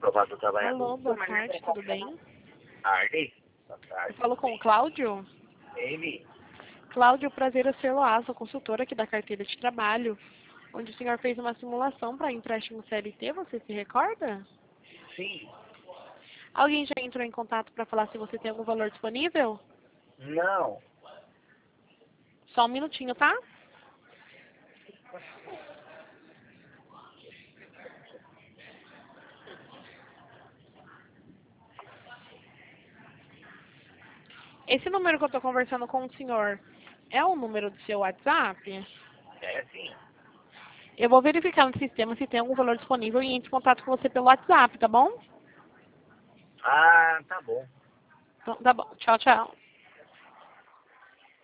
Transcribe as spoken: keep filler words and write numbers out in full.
Paz do Trabalhador. Alô, boa tarde, tudo bem? Tarde. Boa Eu tarde. falo com o Cláudio. Ele? Cláudio, prazer é ser Loasa, consultora aqui da carteira de trabalho, onde o senhor fez uma simulação para empréstimo C L T, você se recorda? Sim. Alguém já entrou em contato para falar se você tem algum valor disponível? Não. Só um minutinho, tá? Esse número que eu estou conversando com o senhor é o número do seu WhatsApp? É sim. Eu vou verificar no sistema se tem algum valor disponível e entre em contato com você pelo WhatsApp, tá bom? Ah, tá bom. Então, tá bom. Tchau, tchau.